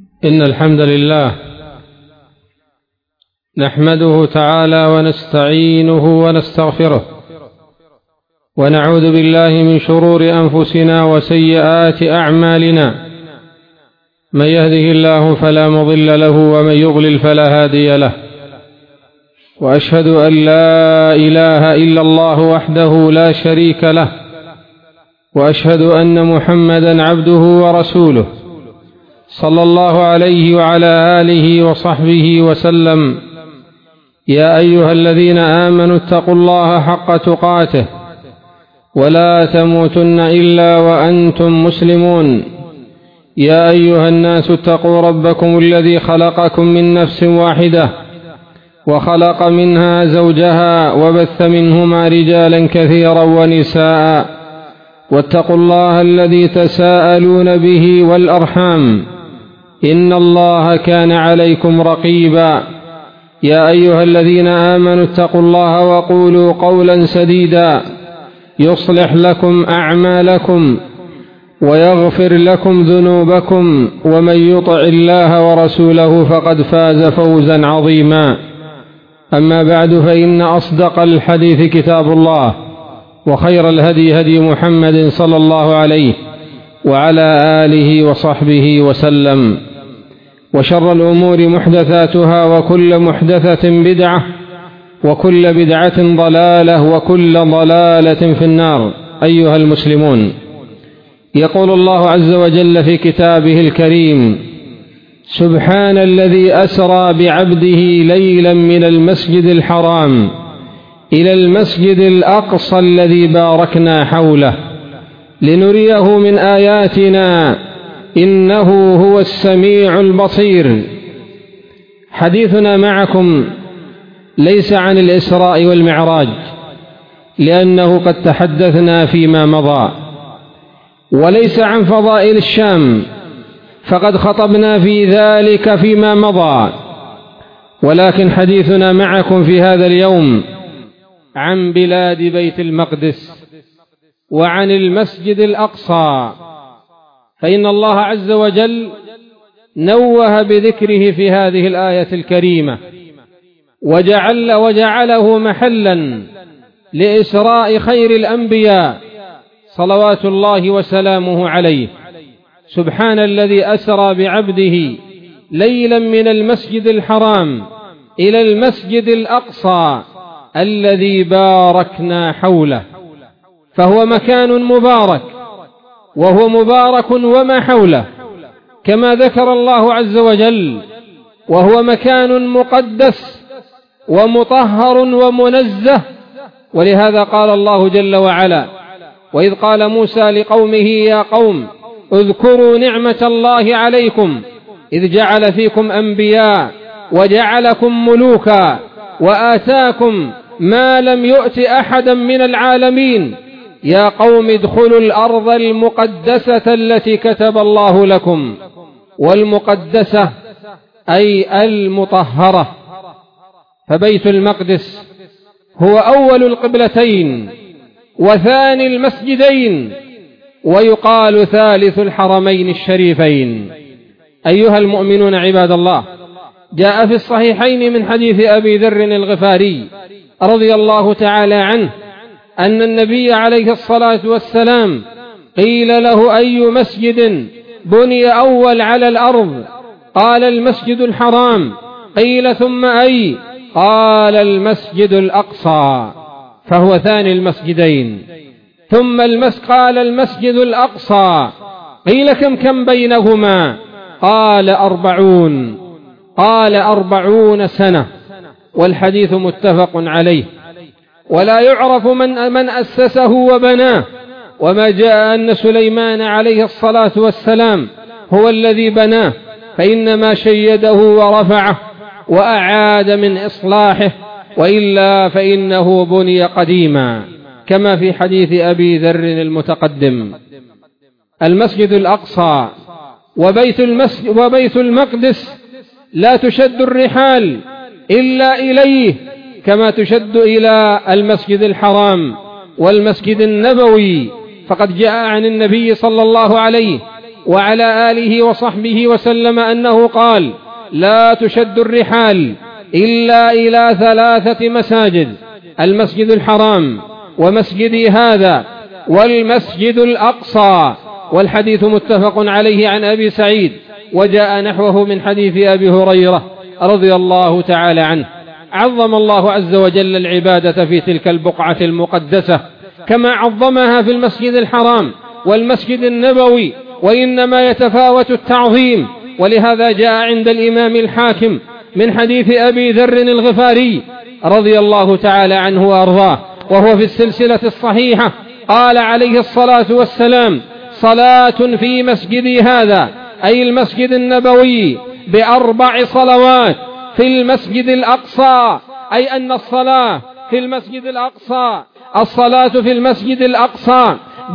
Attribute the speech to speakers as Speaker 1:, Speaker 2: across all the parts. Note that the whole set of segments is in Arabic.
Speaker 1: إن الحمد لله نحمده تعالى ونستعينه ونستغفره ونعوذ بالله من شرور أنفسنا وسيئات أعمالنا، من يهده الله فلا مضل له ومن يضلل فلا هادي له، وأشهد أن لا إله إلا الله وحده لا شريك له، وأشهد أن محمدا عبده ورسوله صلى الله عليه وعلى آله وصحبه وسلم. يا أيها الذين آمنوا اتقوا الله حق تقاته ولا تموتن إلا وأنتم مسلمون. يا أيها الناس اتقوا ربكم الذي خلقكم من نفس واحدة وخلق منها زوجها وبث منهما رجالا كثيرا ونساء، واتقوا الله الذي تساءلون به والأرحام إن الله كان عليكم رقيبا. يا أيها الذين آمنوا اتقوا الله وقولوا قولا سديدا يصلح لكم أعمالكم ويغفر لكم ذنوبكم، ومن يطع الله ورسوله فقد فاز فوزا عظيما. أما بعد، فإن أصدق الحديث كتاب الله، وخير الهدي هدي محمد صلى الله عليه وعلى آله وصحبه وسلم، وشر الأمور محدثاتها، وكل محدثة بدعة، وكل بدعة ضلالة، وكل ضلالة في النار. أيها المسلمون، يقول الله عز وجل في كتابه الكريم: سبحان الذي أسرى بعبده ليلا من المسجد الحرام إلى المسجد الأقصى الذي باركنا حوله لنريه من آياتنا إنه هو السميع البصير. حديثنا معكم ليس عن الإسراء والمعراج، لأنه قد تحدثنا فيما مضى، وليس عن فضائل الشام، فقد خطبنا في ذلك فيما مضى، ولكن حديثنا معكم في هذا اليوم عن بلاد بيت المقدس وعن المسجد الأقصى، فإن الله عز وجل نوه بذكره في هذه الآية الكريمة، وجعله محلا لإسراء خير الأنبياء صلوات الله وسلامه عليه. سبحان الذي أسرى بعبده ليلا من المسجد الحرام إلى المسجد الأقصى الذي باركنا حوله، فهو مكان مبارك، وهو مبارك وما حوله كما ذكر الله عز وجل، وهو مكان مقدس ومطهر ومنزه. ولهذا قال الله جل وعلا: وإذ قال موسى لقومه يا قوم اذكروا نعمة الله عليكم إذ جعل فيكم أنبياء وجعلكم ملوكا وآتاكم ما لم يؤت أحدا من العالمين يا قوم ادخلوا الأرض المقدسة التي كتب الله لكم. والمقدسة أي المطهرة، فبيت المقدس هو أول القبلتين وثاني المسجدين، ويقال ثالث الحرمين الشريفين. أيها المؤمنون عباد الله، جاء في الصحيحين من حديث أبي ذر الغفاري رضي الله تعالى عنه أن النبي عليه الصلاة والسلام قيل له: أي مسجد بني أول على الأرض؟ قال: المسجد الحرام. قيل: ثم أي؟ قال: المسجد الأقصى، فهو ثاني المسجدين. ثم قال: المسجد الأقصى. قيل: كم بينهما؟ قال: 40. قال: 40 سنة. والحديث متفق عليه، ولا يعرف من أسسه وبناه. وما جاء أن سليمان عليه الصلاة والسلام هو الذي بناه، فإنما شيده ورفعه وأعاد من إصلاحه، وإلا فإنه بني قديما، كما في حديث أبي ذر المتقدم. المسجد الأقصى وبيت المقدس لا تشد الرحال إلا إليه، كما تشد إلى المسجد الحرام والمسجد النبوي، فقد جاء عن النبي صلى الله عليه وعلى آله وصحبه وسلم أنه قال: لا تشد الرحال إلا إلى 3 مساجد: المسجد الحرام، ومسجدي هذا، والمسجد الأقصى. والحديث متفق عليه عن أبي سعيد، وجاء نحوه من حديث أبي هريرة رضي الله تعالى عنه. عظم الله عز وجل العبادة في تلك البقعة المقدسة كما عظمها في المسجد الحرام والمسجد النبوي، وإنما يتفاوت التعظيم. ولهذا جاء عند الإمام الحاكم من حديث أبي ذر الغفاري رضي الله تعالى عنه وأرضاه، وهو في السلسلة الصحيحة، قال عليه الصلاة والسلام: صلاة في مسجدي هذا، أي المسجد النبوي، ب4 صلوات في المسجد الأقصى، أي أن الصلاة في المسجد الأقصى، الصلاة في المسجد الأقصى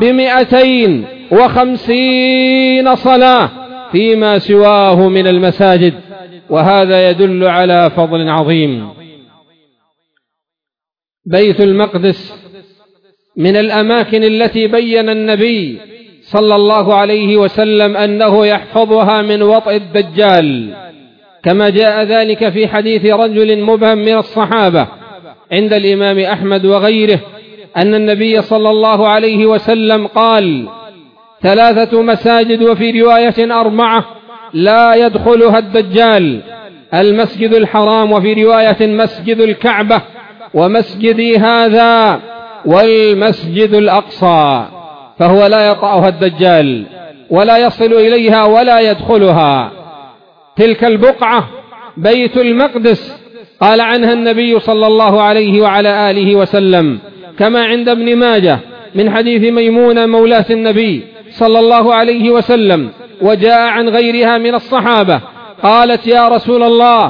Speaker 1: ب250 صلاة فيما سواه من المساجد، وهذا يدل على فضل عظيم. بيت المقدس من الأماكن التي بين النبي صلى الله عليه وسلم أنه يحفظها من وطئ الدجال، كما جاء ذلك في حديث رجل مبهم من الصحابة عند الإمام أحمد وغيره أن النبي صلى الله عليه وسلم قال: 3 مساجد، وفي رواية 4 لا يدخلها الدجال: المسجد الحرام، وفي رواية مسجد الكعبة، ومسجدي هذا، والمسجد الأقصى. فهو لا يطأها الدجال ولا يصل إليها ولا يدخلها. تلك البقعة بيت المقدس قال عنها النبي صلى الله عليه وعلى آله وسلم كما عند ابن ماجه من حديث ميمونة مولاة النبي صلى الله عليه وسلم، وجاء عن غيرها من الصحابة، قالت: يا رسول الله،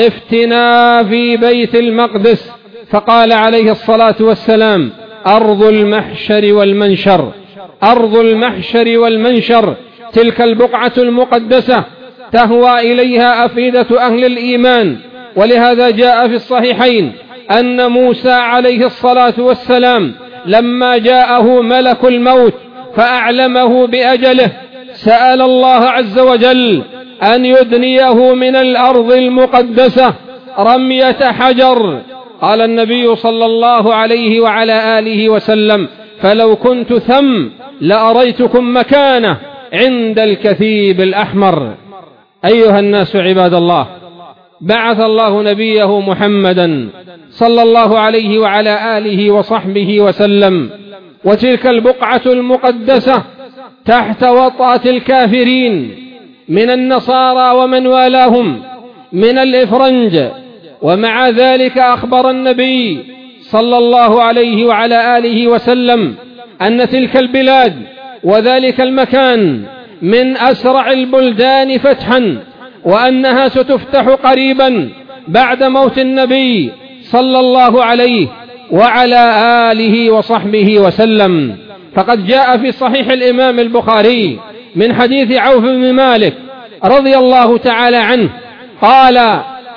Speaker 1: افتنا في بيت المقدس. فقال عليه الصلاة والسلام: أرض المحشر والمنشر، أرض المحشر والمنشر، تلك البقعة المقدسة تهوى إليها أفئدة أهل الإيمان. ولهذا جاء في الصحيحين أن موسى عليه الصلاة والسلام لما جاءه ملك الموت فأعلمه بأجله سأل الله عز وجل أن يدنيه من الأرض المقدسة رمية حجر. قال النبي صلى الله عليه وعلى آله وسلم: فلو كنت ثم لأريتكم مكانه عند الكثيب الأحمر. أيها الناس عباد الله، بعث الله نبيه محمدا صلى الله عليه وعلى آله وصحبه وسلم، وتلك البقعة المقدسة تحت وطأة الكافرين من النصارى ومن والاهم من الإفرنج. ومع ذلك أخبر النبي صلى الله عليه وعلى آله وسلم أن تلك البلاد وذلك المكان من أسرع البلدان فتحا، وأنها ستفتح قريبا بعد موت النبي صلى الله عليه وعلى آله وصحبه وسلم. فقد جاء في صحيح الإمام البخاري من حديث عوف بن مالك رضي الله تعالى عنه قال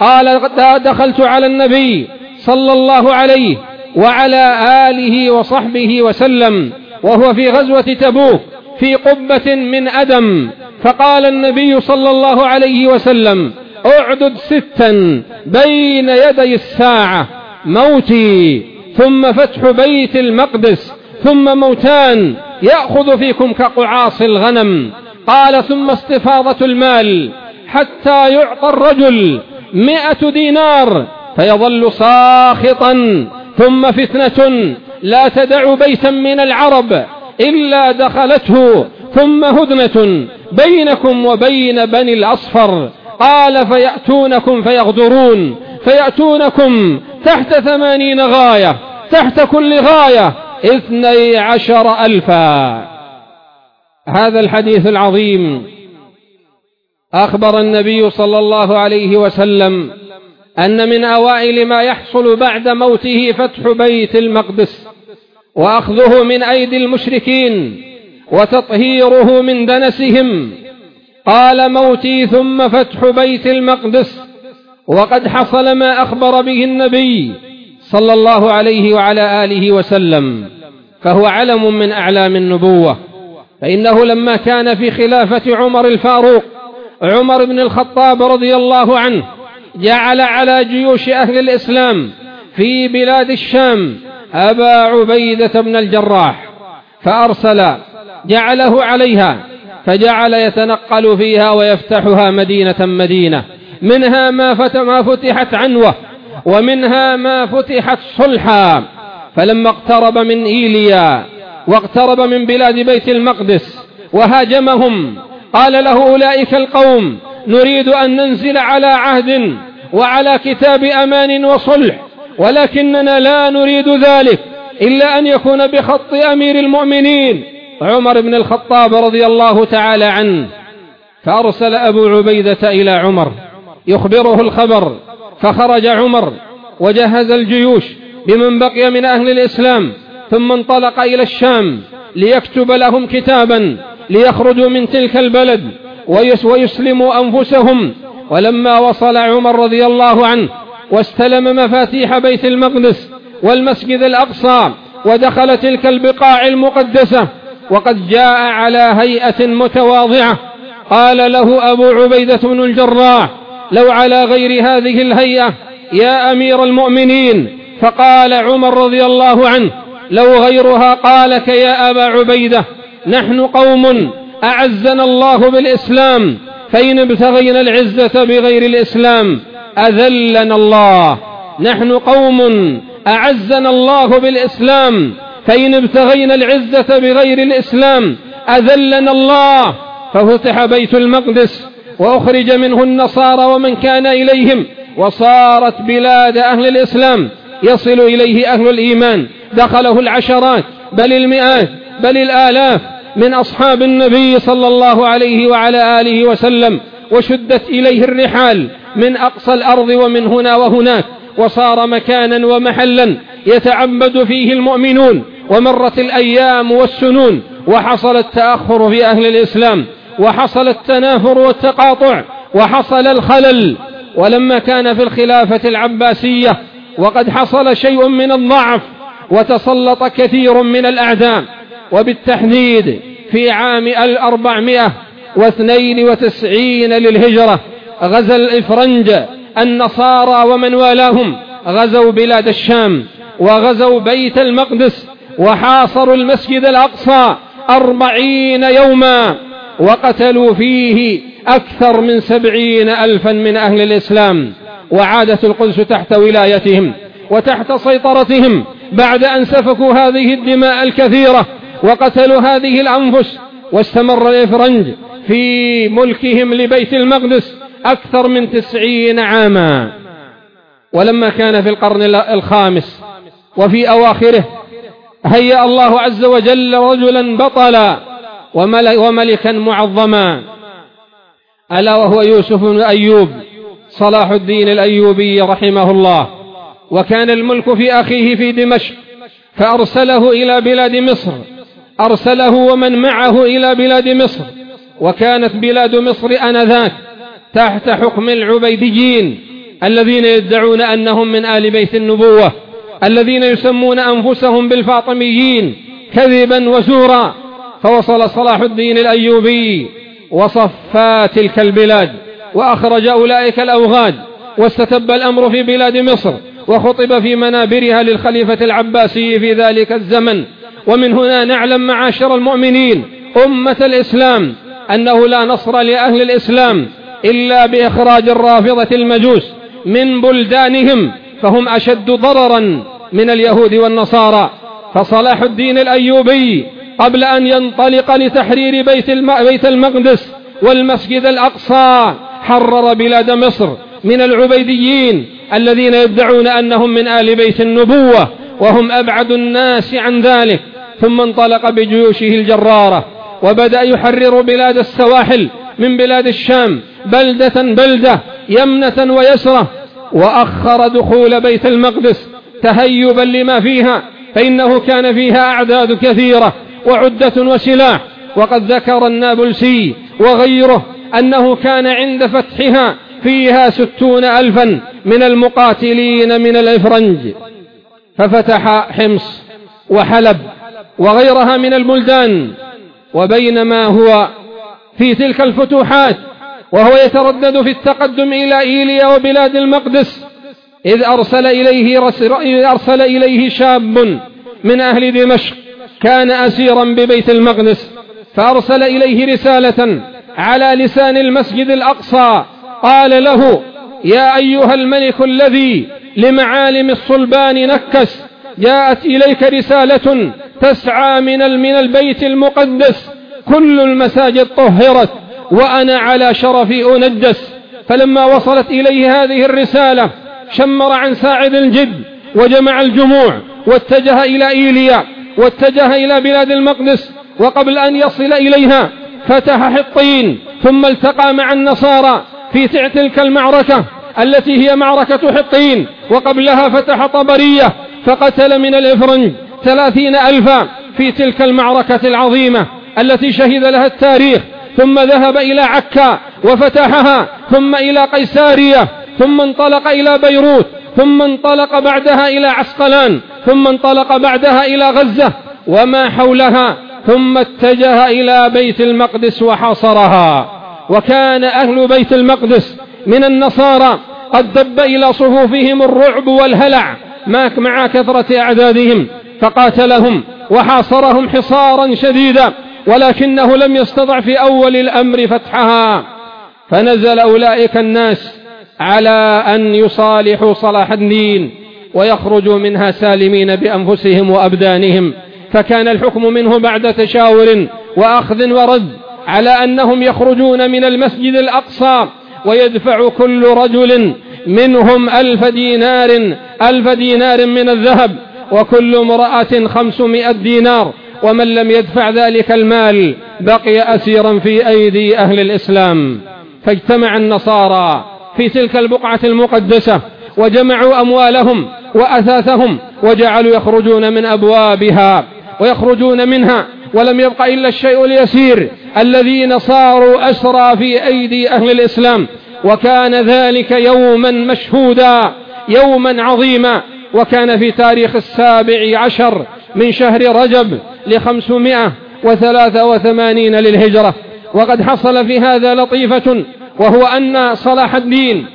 Speaker 1: دخلت على النبي صلى الله عليه وعلى آله وصحبه وسلم وهو في غزوة تبوك في قبة من أدم، فقال النبي صلى الله عليه وسلم: اعدد 6 بين يدي الساعة: موتي، ثم فتح بيت المقدس، ثم موتان يأخذ فيكم كقعاص الغنم. قال: ثم استفاضة المال حتى يعطى الرجل 100 دينار فيظل ساخطا، ثم فتنة لا تدع بيتا من العرب إلا دخلته، ثم هدنة بينكم وبين بني الأصفر. قال: فيأتونكم فيغدرون، فيأتونكم تحت 80 غاية، تحت كل غاية 12,000. هذا الحديث العظيم أخبر النبي صلى الله عليه وسلم أن من أوائل ما يحصل بعد موته فتح بيت المقدس وأخذه من أيدي المشركين وتطهيره من دنسهم. قال: موتي ثم فتح بيت المقدس. وقد حصل ما أخبر به النبي صلى الله عليه وعلى آله وسلم، فهو علم من أعلام النبوة، فإنه لما كان في خلافة عمر الفاروق عمر بن الخطاب رضي الله عنه جعل على جيوش أهل الإسلام في بلاد الشام أبا عبيدة بن الجراح، فأرسل جعله عليها، فجعل يتنقل فيها ويفتحها مدينة مدينة، منها ما فتحت عنوة، ومنها ما فتحت صلحا. فلما اقترب من إيليا واقترب من بلاد بيت المقدس وهاجمهم، قال له أولئك القوم: نريد أن ننزل على عهد وعلى كتاب أمان وصلح، ولكننا لا نريد ذلك إلا أن يكون بخط أمير المؤمنين عمر بن الخطاب رضي الله تعالى عنه. فأرسل أبو عبيدة إلى عمر يخبره الخبر، فخرج عمر وجهز الجيوش بمن بقي من أهل الإسلام، ثم انطلق إلى الشام ليكتب لهم كتابا ليخرجوا من تلك البلد ويسلموا أنفسهم. ولما وصل عمر رضي الله عنه واستلم مفاتيح بيت المقدس والمسجد الأقصى ودخل تلك البقاع المقدسة وقد جاء على هيئة متواضعة، قال له أبو عبيدة بن الجراح: لو على غير هذه الهيئة يا أمير المؤمنين. فقال عمر رضي الله عنه: لو غيرها قالك يا أبا عبيدة. نحن قوم أعزنا الله بالإسلام، فإن ابتغينا العزة بغير الإسلام أذلنا الله. نحن قوم أعزنا الله بالإسلام، فإن ابتغينا العزة بغير الإسلام أذلنا الله. ففتح بيت المقدس وأخرج منه النصارى ومن كان إليهم، وصارت بلاد أهل الإسلام يصل إليه أهل الإيمان، دخله العشرات بل المئات بل الآلاف من أصحاب النبي صلى الله عليه وعلى آله وسلم، وشدت إليه الرحال من أقصى الأرض ومن هنا وهناك، وصار مكانا ومحلا يتعبد فيه المؤمنون. ومرت الأيام والسنون وحصل التأخر في أهل الإسلام، وحصل التنافر والتقاطع، وحصل الخلل. ولما كان في الخلافة العباسية وقد حصل شيء من الضعف وتسلط كثير من الأعداء، وبالتحديد في عام 492 للهجرة غزا الإفرنج النصارى ومن والاهم، غزوا بلاد الشام وغزوا بيت المقدس وحاصروا المسجد الأقصى 40 يوما، وقتلوا فيه أكثر من 70,000 من أهل الإسلام. وعادت القدس تحت ولايتهم وتحت سيطرتهم بعد أن سفكوا هذه الدماء الكثيرة وقتلوا هذه الأنفس. واستمر الإفرنج في ملكهم لبيت المقدس أكثر من 90 عاما. ولما كان في القرن الخامس وفي أواخره هيأ الله عز وجل رجلا بطلا وملكا معظما، ألا وهو يوسف بن أيوب صلاح الدين الأيوبي رحمه الله. وكان الملك في أخيه في دمشق، فأرسله إلى بلاد مصر، أرسله ومن معه إلى بلاد مصر. وكانت بلاد مصر آنذاك تحت حكم العبيديين الذين يدعون أنهم من آل بيت النبوة، الذين يسمون أنفسهم بالفاطميين كذبا وزورا. فوصل صلاح الدين الأيوبي وصفى تلك البلاد وأخرج أولئك الأوغاد، واستتب الأمر في بلاد مصر، وخطب في منابرها للخليفة العباسي في ذلك الزمن. ومن هنا نعلم معاشر المؤمنين أمة الإسلام أنه لا نصر لأهل الإسلام إلا بإخراج الرافضة المجوس من بلدانهم، فهم أشد ضررا من اليهود والنصارى. فصلاح الدين الأيوبي قبل أن ينطلق لتحرير بيت المقدس والمسجد الأقصى حرر بلاد مصر من العبيديين الذين يدعون أنهم من آل بيت النبوة، وهم أبعد الناس عن ذلك. ثم انطلق بجيوشه الجرارة وبدأ يحرر بلاد السواحل من بلاد الشام بلدة بلدة، يمنة ويسرة، وأخر دخول بيت المقدس تهيبا لما فيها، فإنه كان فيها أعداد كثيرة وعدة وسلاح. وقد ذكر النابلسي وغيره أنه كان عند فتحها فيها 60,000 من المقاتلين من الإفرنج. ففتح حمص وحلب وغيرها من البلدان، وبينما هو في تلك الفتوحات وهو يتردد في التقدم إلى إيليا وبلاد المقدس، إذ أرسل إليه شاب من أهل دمشق كان أسيرا ببيت المقدس، فأرسل إليه رسالة على لسان المسجد الأقصى، قال له: يا أيها الملك الذي لمعالم الصلبان نكس، جاءت إليك رسالة تسعى من البيت المقدس، كل المساجد طهرت وأنا على شرفي أنجس. فلما وصلت إليه هذه الرسالة شمر عن ساعد الجد وجمع الجموع واتجه إلى إيليا واتجه إلى بلاد المقدس، وقبل أن يصل إليها فتح حطين، ثم التقى مع النصارى في تلك المعركة التي هي معركة حطين، وقبلها فتح طبرية فقتل من الإفرنج 30,000 في تلك المعركة العظيمة التي شهد لها التاريخ. ثم ذهب إلى عكا وفتحها، ثم إلى قيسارية، ثم انطلق إلى بيروت، ثم انطلق بعدها إلى عسقلان، ثم انطلق بعدها إلى غزة وما حولها، ثم اتجه إلى بيت المقدس وحاصرها. وكان أهل بيت المقدس من النصارى قد دب إلى صفوفهم الرعب والهلع مع كثرة أعدادهم، فقاتلهم وحاصرهم حصارا شديدا، ولكنه لم يستطع في أول الأمر فتحها. فنزل أولئك الناس على أن يصالحوا صلاح الدين ويخرجوا منها سالمين بأنفسهم وأبدانهم، فكان الحكم منه بعد تشاور وأخذ ورد على أنهم يخرجون من المسجد الأقصى ويدفع كل رجل منهم 1000 دينار من الذهب، وكل امرأة 500 دينار، ومن لم يدفع ذلك المال بقي أسيرا في أيدي أهل الإسلام. فاجتمع النصارى في تلك البقعة المقدسة وجمعوا أموالهم وأثاثهم وجعلوا يخرجون من أبوابها ويخرجون منها، ولم يبق إلا الشيء اليسير الذين صاروا أسرى في أيدي أهل الإسلام. وكان ذلك يوما مشهودا، يوما عظيما، وكان في تاريخ 17 من شهر رجب 583 للهجرة. وقد حصل في هذا لطيفة، وهو أن صلاح الدين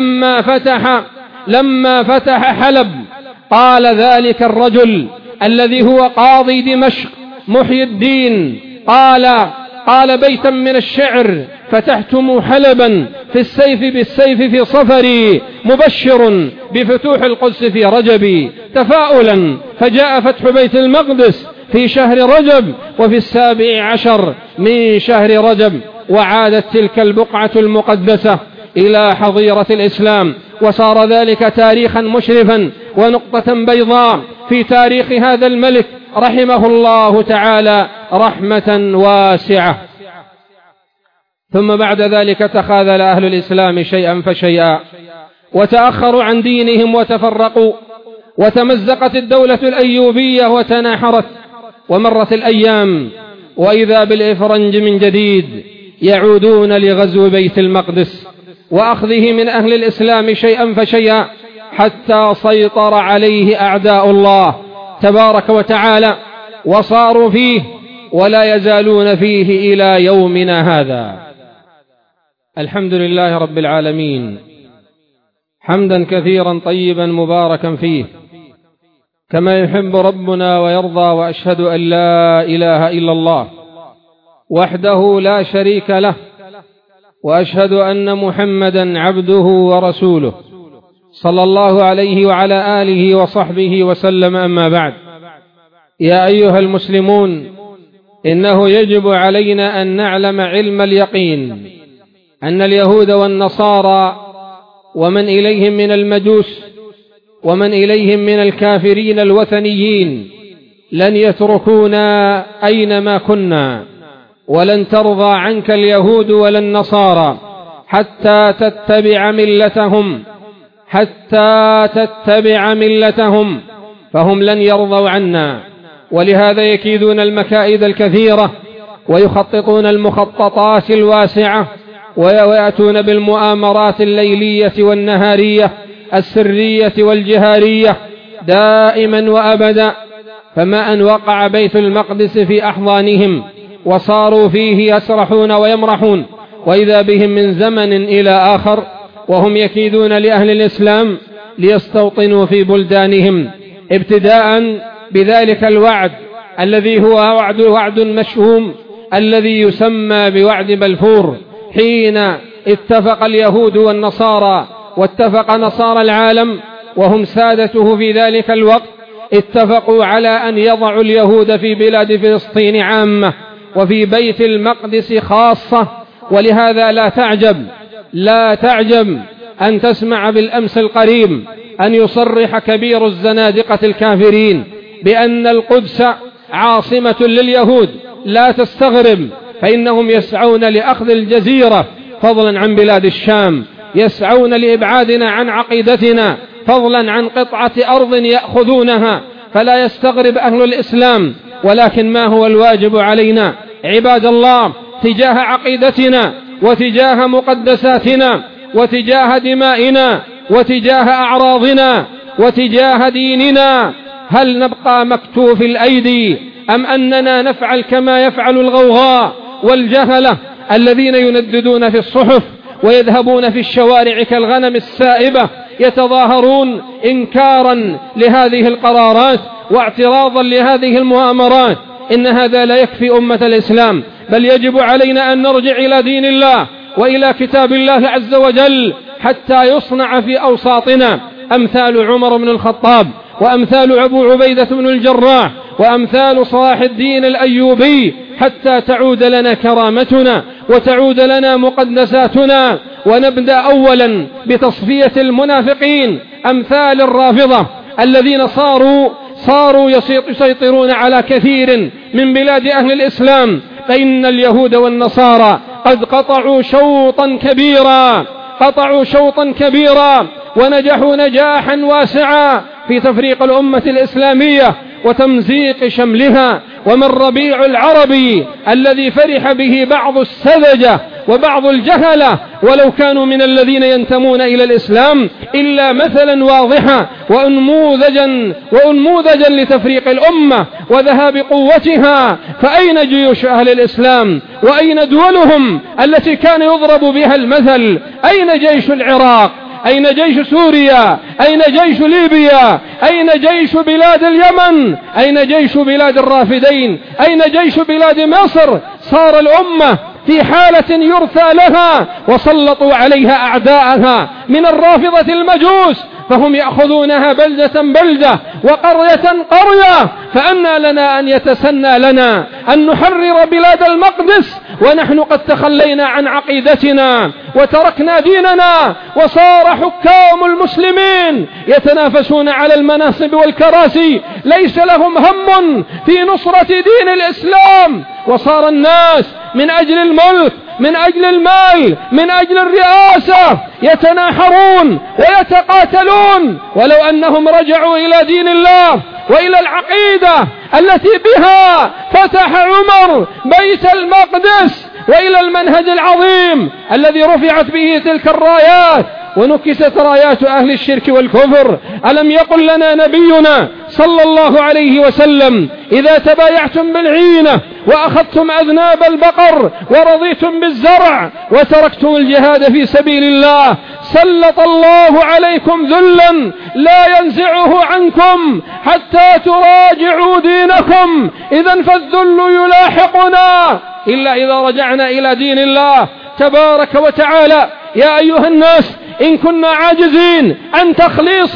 Speaker 1: لما فتح حلب قال ذلك الرجل الذي هو قاضي دمشق محي الدين قال بيتا من الشعر: فتحتم حلبا في السيف بالسيف في صفري، مبشر بفتوح القدس في رجبي، تفاؤلا فجاء فتح بيت المقدس في شهر رجب وفي 17 من شهر رجب، وعادت تلك البقعة المقدسة إلى حظيرة الإسلام، وصار ذلك تاريخا مشرفا ونقطة بيضاء في تاريخ هذا الملك رحمه الله تعالى رحمة واسعة. ثم بعد ذلك تخاذل أهل الإسلام شيئا فشيئا وتأخروا عن دينهم وتفرقوا، وتمزقت الدولة الأيوبية وتناحرت، ومرت الأيام وإذا بالإفرنج من جديد يعودون لغزو بيت المقدس وأخذه من أهل الإسلام شيئا فشيئا، حتى سيطر عليه أعداء الله تبارك وتعالى وصاروا فيه ولا يزالون فيه إلى يومنا هذا. الحمد لله رب العالمين، حمدا كثيرا طيبا مباركا فيه كما يحب ربنا ويرضى، وأشهد أن لا إله إلا الله وحده لا شريك له، وأشهد أن محمدا عبده ورسوله صلى الله عليه وعلى آله وصحبه وسلم. أما بعد، يا أيها المسلمون، إنه يجب علينا أن نعلم علم اليقين أن اليهود والنصارى ومن إليهم من المجوس ومن إليهم من الكافرين الوثنيين لن يتركونا أينما كنا، ولن ترضى عنك اليهود ولا النصارى حتى تتبع ملتهم، فهم لن يرضوا عنا. ولهذا يكيدون المكائد الكثيرة ويخططون المخططات الواسعة ويأتون بالمؤامرات الليلية والنهارية السرية والجهارية دائما وأبدا. فما أن وقع بيت المقدس في أحضانهم وصاروا فيه يسرحون ويمرحون، وإذا بهم من زمن إلى آخر وهم يكيدون لأهل الإسلام ليستوطنوا في بلدانهم، ابتداء بذلك الوعد الذي هو وعد مشؤوم الذي يسمى بوعد بلفور، حين اتفق اليهود والنصارى واتفق نصارى العالم وهم سادته في ذلك الوقت، اتفقوا على أن يضعوا اليهود في بلاد فلسطين عامة وفي بيت المقدس خاصة. ولهذا لا تعجب أن تسمع بالأمس القريب أن يصرح كبير الزنادقة الكافرين بأن القدس عاصمة لليهود. لا تستغرب، فإنهم يسعون لأخذ الجزيرة فضلا عن بلاد الشام، يسعون لإبعادنا عن عقيدتنا فضلا عن قطعة أرض يأخذونها. فلا يستغرب أهل الإسلام، ولكن ما هو الواجب علينا عباد الله تجاه عقيدتنا وتجاه مقدساتنا وتجاه دمائنا وتجاه أعراضنا وتجاه ديننا؟ هل نبقى مكتوف الأيدي أم أننا نفعل كما يفعل الغوغاء والجهلة الذين ينددون في الصحف ويذهبون في الشوارع كالغنم السائبة يتظاهرون إنكارا لهذه القرارات واعتراضا لهذه المؤامرات؟ إن هذا لا يكفي أمة الإسلام، بل يجب علينا أن نرجع إلى دين الله وإلى كتاب الله عز وجل حتى يصنع في أوساطنا أمثال عمر بن الخطاب وأمثال أبو عبيدة بن الجراح وأمثال صلاح الدين الأيوبي، حتى تعود لنا كرامتنا وتعود لنا مقدساتنا. ونبدأ أولا بتصفية المنافقين أمثال الرافضة الذين صاروا يسيطرون على كثير من بلاد أهل الإسلام. فإن اليهود والنصارى قد قطعوا شوطا كبيرا ونجحوا نجاحا واسعا في تفريق الأمة الإسلامية وتمزيق شملها. ومن ربيع العربي الذي فرح به بعض السذجة وبعض الجهلة ولو كانوا من الذين ينتمون إلى الإسلام إلا مثلا واضحا وأنموذجا لتفريق الأمة وذهاب قوتها. فأين جيوش أهل الإسلام وأين دولهم التي كان يضرب بها المثل؟ أين جيش العراق؟ أين جيش سوريا؟ أين جيش ليبيا؟ أين جيش بلاد اليمن؟ أين جيش بلاد الرافدين؟ أين جيش بلاد مصر؟ صار الأمة في حالة يرثى لها، وسلطوا عليها أعداءها من الرافضة المجوس، فهم يأخذونها بلدة وقرية. فأنى لنا أن يتسنى لنا أن نحرر بلاد المقدس ونحن قد تخلينا عن عقيدتنا وتركنا ديننا، وصار حكام المسلمين يتنافسون على المناصب والكراسي، ليس لهم هم في نصرة دين الإسلام. وصار الناس من أجل الملك، من أجل المال، من أجل الرئاسة يتناحرون ويتقاتلون، ولو أنهم رجعوا إلى دين الله وإلى العقيدة التي بها فتح عمر بيت المقدس وإلى المنهج العظيم الذي رفعت به تلك الرايات ونكست رايات أهل الشرك والكفر. ألم يقل لنا نبينا صلى الله عليه وسلم: إذا تبايعتم بالعينة وأخذتم أذناب البقر ورضيتم بالزرع وتركتم الجهاد في سبيل الله سلط الله عليكم ذلا لا ينزعه عنكم حتى تراجعوا دينكم. إذن فالذل يلاحقنا إلا إذا رجعنا إلى دين الله تبارك وتعالى. يا أيها الناس، إن كنا عاجزين عن تخليص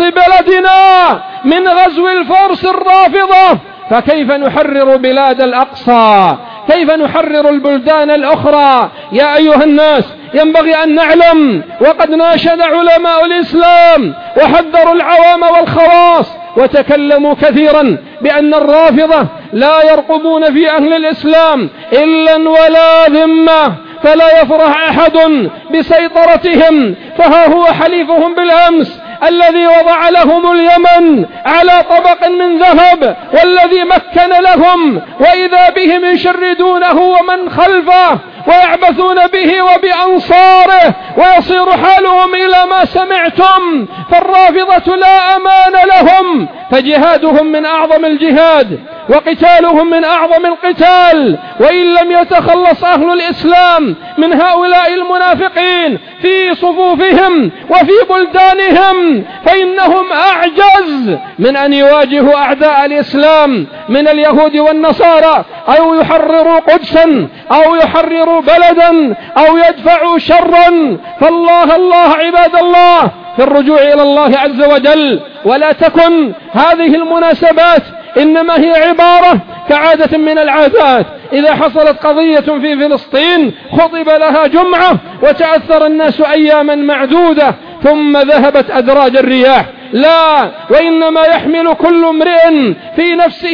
Speaker 1: بلدنا من غزو الفرس الرافضة، فكيف نحرر بلاد الأقصى؟ كيف نحرر البلدان الأخرى؟ يا أيها الناس، ينبغي أن نعلم، وقد ناشد علماء الإسلام وحذروا العوام والخواص وتكلموا كثيرا بأن الرافضة لا يرقبون في أهل الإسلام إلا ولا ذمة، فلا يفرح أحد بسيطرتهم. فها هو حليفهم بالأمس الذي وضع لهم اليمن على طبق من ذهب والذي مكن لهم، وإذا بهم يشردونه ومن خلفه ويعبثون به وبأنصاره ويصير حالهم إلى ما سمعتم. فالرافضة لا أمان لهم، فجهادهم من أعظم الجهاد وقتالهم من أعظم القتال. وإن لم يتخلص أهل الإسلام من هؤلاء المنافقين في صفوفهم وفي بلدانهم فإنهم أعجز من أن يواجهوا أعداء الإسلام من اليهود والنصارى، أو يحرروا قدسا أو يحرروا بلدا أو يدفعوا شرا. فالله عباد الله في الرجوع إلى الله عز وجل. ولا تكن هذه المناسبات إنما هي عبارة كعادة من العادات. إذا حصلت قضية في فلسطين خطب لها جمعة وتأثر الناس أياما معدودة ثم ذهبت أدراج الرياح. لا، وإنما يحمل كل امرئ في نفسه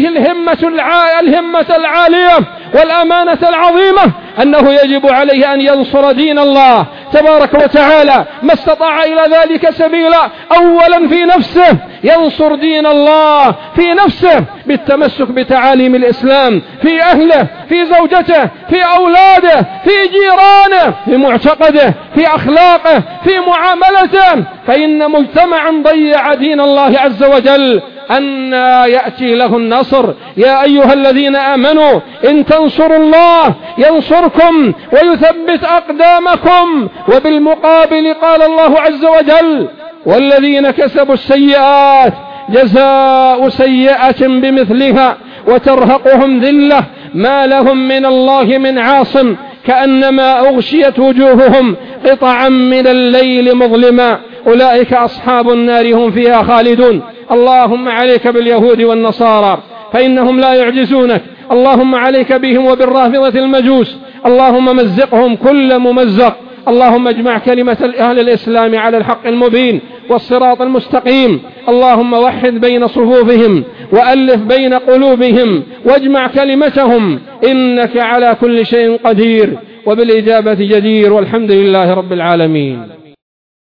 Speaker 1: الهمة العالية والأمانة العظيمة أنه يجب عليه أن ينصر دين الله تبارك وتعالى ما استطاع إلى ذلك سبيلا. أولا في نفسه ينصر دين الله، في نفسه بالتمسك بتعاليم الإسلام، في أهله، في زوجته، في أولاده، في جيرانه، في معتقده، في أخلاقه، في معاملته. فإن مجتمعا ضيع دين الله عز وجل أن يأتي له النصر. يا أيها الذين آمنوا إن تنصروا الله ينصركم ويثبت أقدامكم. وبالمقابل قال الله عز وجل والذين كسبوا السيئات جزاء سيئة بمثلها وترهقهم ذلة ما لهم من الله من عاصم كأنما أغشيت وجوههم قطعا من الليل مظلما أولئك أصحاب النار هم فيها خالدون. اللهم عليك باليهود والنصارى فإنهم لا يعجزونك. اللهم عليك بهم وبالرافضة المجوس. اللهم مزقهم كل ممزق. اللهم اجمع كلمة أهل الإسلام على الحق المبين والصراط المستقيم. اللهم وحد بين صفوفهم وألف بين قلوبهم واجمع كلمتهم إنك على كل شيء قدير وبالإجابة جدير. والحمد لله رب العالمين.